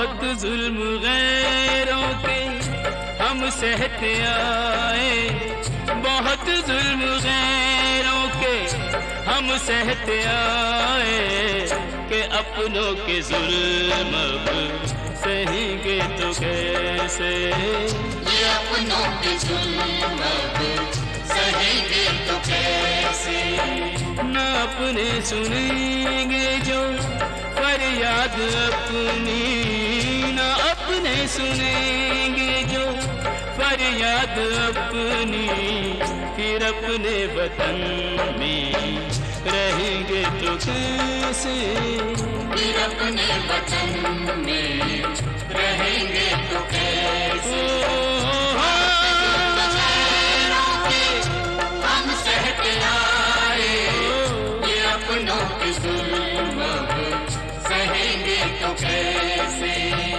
बहुत जुल्म गैरों के हम सहते आए, बहुत जुल्म गैरों के हम सहते आए, कि अपनों के जुल्म अब सहेंगे तो कैसे, ये अपनों के जुल्म अब सहेंगे तो कैसे। ना अपने सुनेंगे जो फरियाद अपनी, ना अपने सुनेंगे जो फरियाद अपनी, फिर अपने वतन में रहेंगे तो कैसे, फिर अपने वतन में रहेंगे तो कैसे। हम सहते आए, ये अपनों के जुल्म सहेंगे तो कैसे।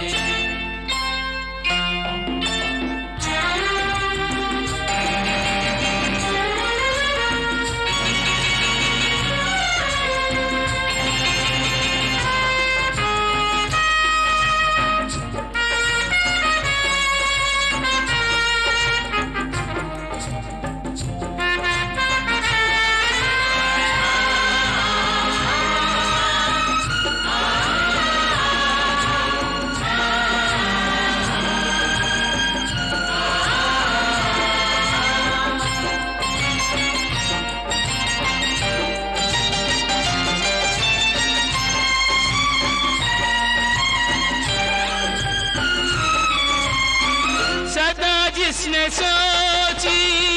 जिसने सोची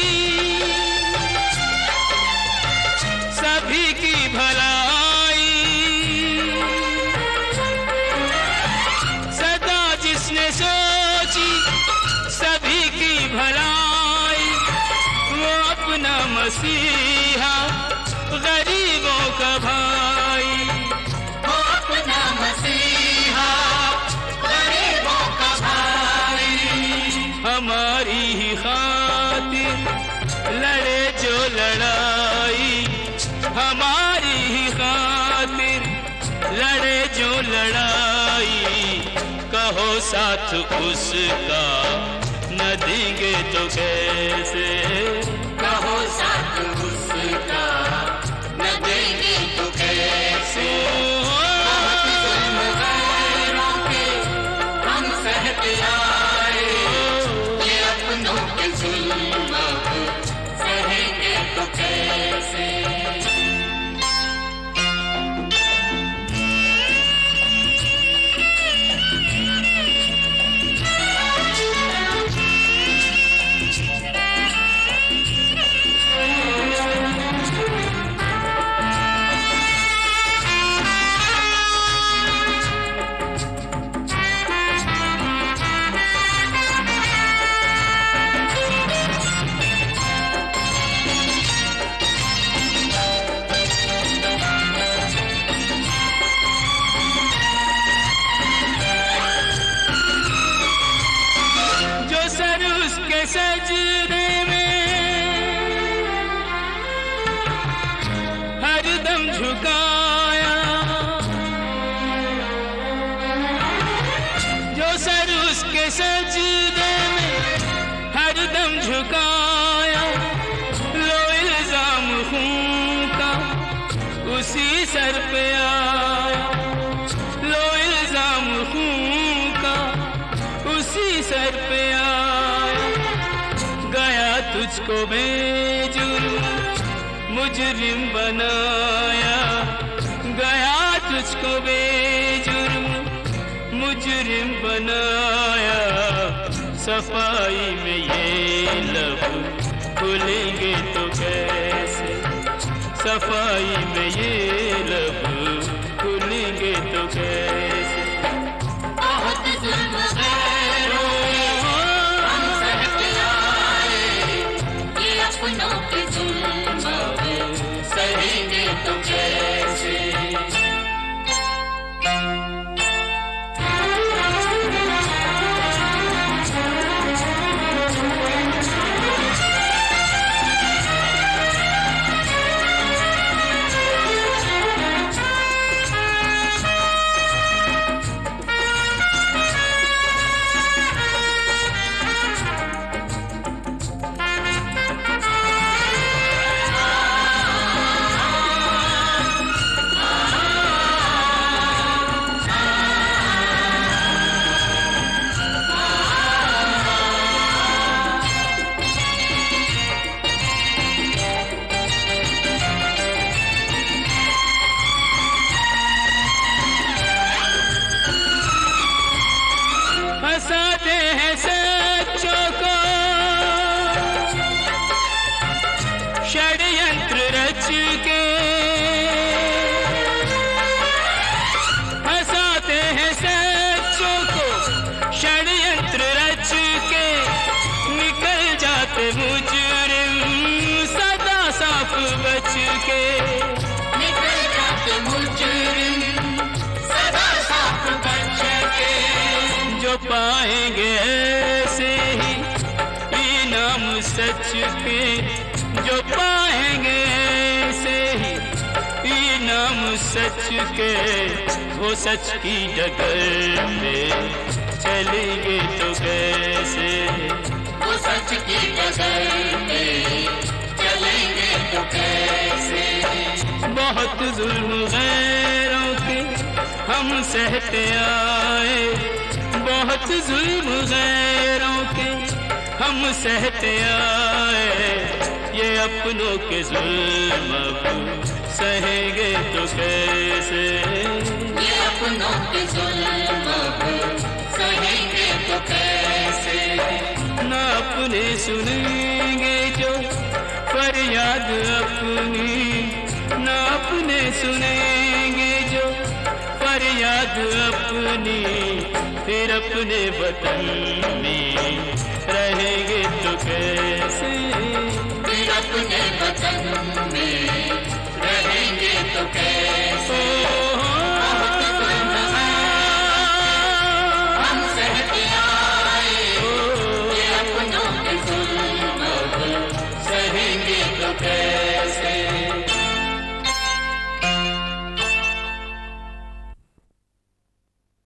सभी की भलाई, सदा जिसने सोची सभी की भलाई, वो अपना मसीहा गरीबों का भाई, वो अपना मसीहा गरीबों का भाई। हमारी ही खातिर लड़े जो लड़ाई, हमारी ही खातिर लड़े जो लड़ाई, कहो साथ उसका न देंगे तो कैसे, कहो साथ उसका न देंगे तो कैसे। हम सहते आए, ये अपनों के जुल्म सहेंगे तो कैसे। सजदे में हरदम झुकाया, जो सर उसके सजदे में हरदम झुकाया, लो इल्जाम खून का उसी सर पे आया, लो इल्जाम खून का उसी सर पे आया, गया तुझको बेजुर्म मुजरिम बनाया, गया तुझको बेजुर्म मुजरिम बनाया, सफाई में ये लब खुलेंगे तो कैसे, सफाई में ये लब खुलेंगे तो कैसे। बहुत जुल्म गैरों हम सहते आए, ये अपनों के जुल्म सहेंगे तो कैसे। हंसाते हैं सच्चों को षड्यंत्र रच के, हंसाते हैं सच्चों को षड्यंत्र रच के, निकल जाते मुजरिम सदा साफ बच के, निकल जाते मुजरिम सदा साफ बच के। जो पाएंगे ऐसे ही इनाम सच के, जो पाएंगे ऐसे ही इनाम सच के, वो सच की डगर में चलेंगे तो कैसे, वो सच की डगर में चलेंगे तो कैसे। बहुत जुल्म गैरों के हम सहते आए, बहुत जुल्म गैरों के हम सहते आए, ये अपनों के जुल्म अब सहेंगे तो कैसे, ये अपनों के जुल्म अब सहेंगे तो कैसे। ना अपने सुनेंगे जो फरियाद अपनी, ना अपने सुनेंगे जो फरियाद अपनी, फिर अपने वतन में रहेंगे तो कैसे, फिर अपने वतन में रहेंगे तो कैसे।